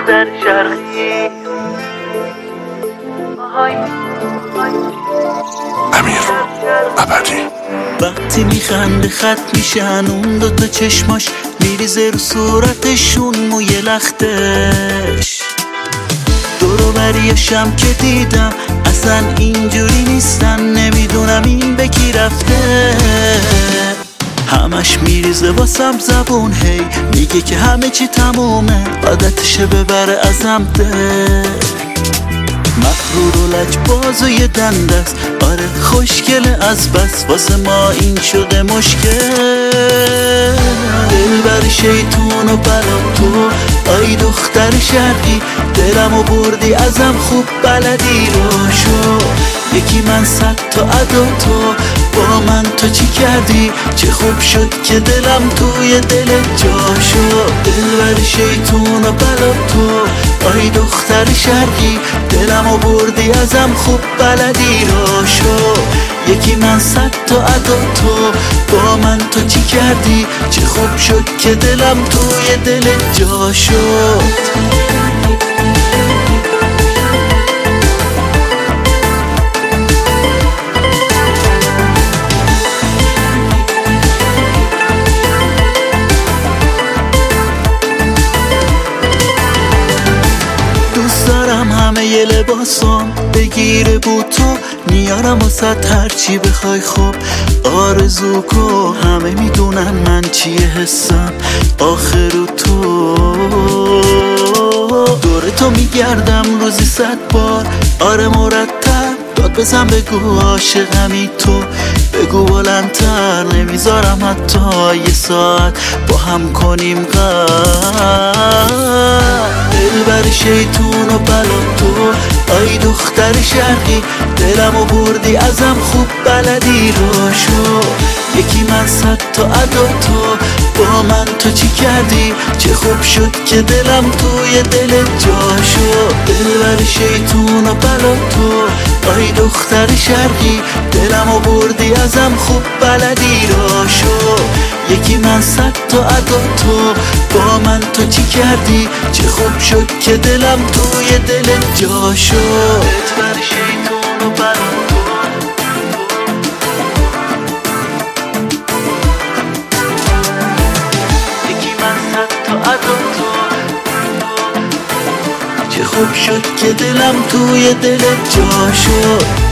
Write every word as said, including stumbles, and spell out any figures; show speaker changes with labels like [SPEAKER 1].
[SPEAKER 1] دختر شرقی.
[SPEAKER 2] امیر ابدی.
[SPEAKER 3] وقتی میخنده خط میشن اون دوتا چشماش، میریزه رو صورتشون موی لختش. دورو بریاشم که دیدم اصلا اینجوری نیستن، نمیدونم این به کی رفته. همش میریزه واسم زبون، هی میگه که همه چی تمومه، عادتشه ببره ازم ده. مغرور و لجباز و یه دندست، آره خوشگله از بس، واسه ما این شده مشکل. دلبر شیطون و بلا تو، آی دختر شرقی، دلمو بردی ازم خوب بلدی رو شو. یکی من صد تا ادا تو، با من تو چی کردی؟ چه خوب شد که دلم توی دلت جا شد. دلبر شیطون و بلا تو، آی دختر شرقی، دلمو بردی ازم خوب بلدی رو شو. یکی من صد تا ادا تو، با من تو چی کردی؟ چه خوب شد که دلم توی دلت جا شد. همه یه لباسم بگیره بود تو، میارم واسه هرچی بخوای. خوب آرزو کو، همه میدونن من چیه حسم آخرو تو. دور تو میگردم روزی صد بار، آره مرتب داد بزن بگو عاشقمی تو. بگو بلندتر، نمیذارم حتی یه ساعت با هم کنیم قد. دلبر شیطون و بلا تو، آی دختر شرقی، دلمو بردی ازم خوب بلدی رو شو. یکی من صد تا ادا تو، با من تو چی کردی؟ چه خوب شد که دلم توی دلت جا شد. دلبر شیطون و بلا تو، آی دختر شرقی، دلمو بردی ازم خوب بلدی رو شو. یکی من صد تا ادا تو، با من تو چی کردی؟ چه خوب شد که دلم توی دلت جا شد. دلبر شیطون و بلا تو، یکی من صد تا ادا تو، چه خوب شد که دلم توی دلت جا شد.